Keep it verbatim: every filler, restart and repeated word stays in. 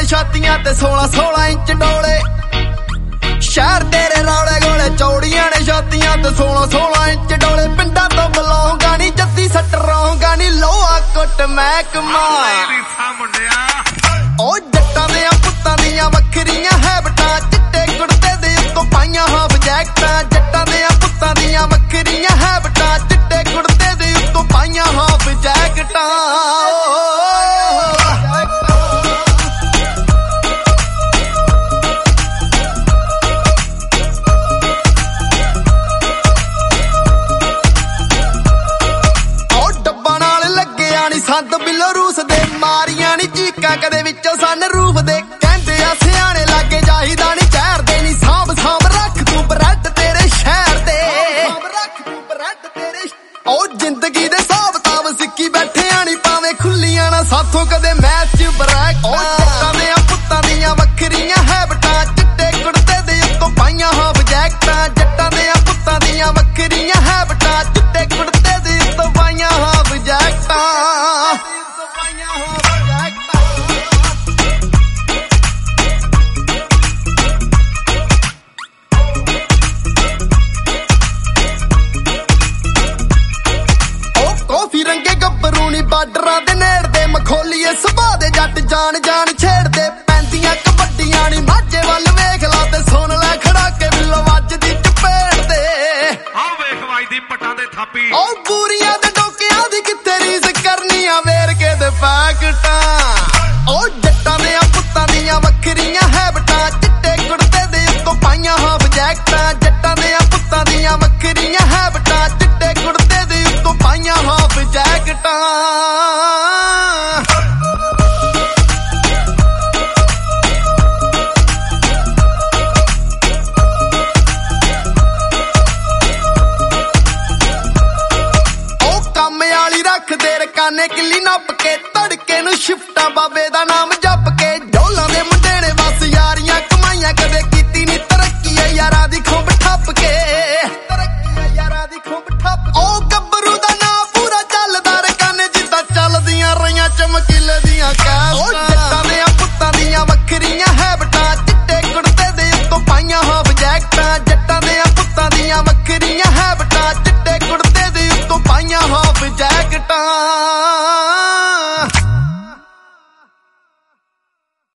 ਛਾਤੀਆਂ ਤੇ सोलह सोलह इंच डोले शहर तेरे रौले गोले चौड़ियां ने छातियां ते सोलह सोलह इंच डोले पिंडां तो बलौंगा नी जद्दी सट रौंगा नी लोहा कुट महकमा ओ जट्टां दे पुत्तां दियां वखरियां हैबटां चिट्टे कुड़ते दे उत्तों पाइयां हाफ जैकटां जट्टां दे पुत्तां दियां वखरियां हैबटां चिट्टे कुड़ते दे उत्तों पाइयां हाफ जैकटां संत बिलो रूस दे मारियां नी चीकां कदे विचों सन रूफ दे कहंदे आ सियाणे लागे जाहीदा नी चहर दे नी सांभ सांभ रख तू ब्रेड तेरे शहर दे ओ जिंदगी दे हिसाब ताब सिक्की बैठे आनी पावे खुल्लियां ना साथों कदे मैच च ब्रैक ओ जट्टां दे पुत्तां दियां वखरियां हैबटां चिट्टे कुड़ते दे उत्तों पाइयां हाफ जैकटां जट्टां दे पुत्तां दियां वखरियां हैबटां चिट्टे कुड़ते दे उत्तों पाइयां हाफ जैकटां बार्डरां दे नेड़दे मखोलीए सुभा दे जट जान जान छेड़दे पैंदियां कबड्डियां नी माझे वल वेख ला ते सुन लै खड़ाके बिल्लो वजदी चपेड़ दे आ वेख वजदी पट्टां दे थापी ओ बूरियां दे डोकियां दी कित्थे रीस करनी आ वेरके दे पैकटां ओ जट्टां दे पुत्तां दियां वखरियां हैबटां चिट्टे कुड़ते दे उत्तों पाइयां हाफ जैकटां जट्टां दे पुत्तां दियां वखरियां हैबटां चिट्टे कुड़ते दे उत्तों पाइयां हाफ जैकटां काने किली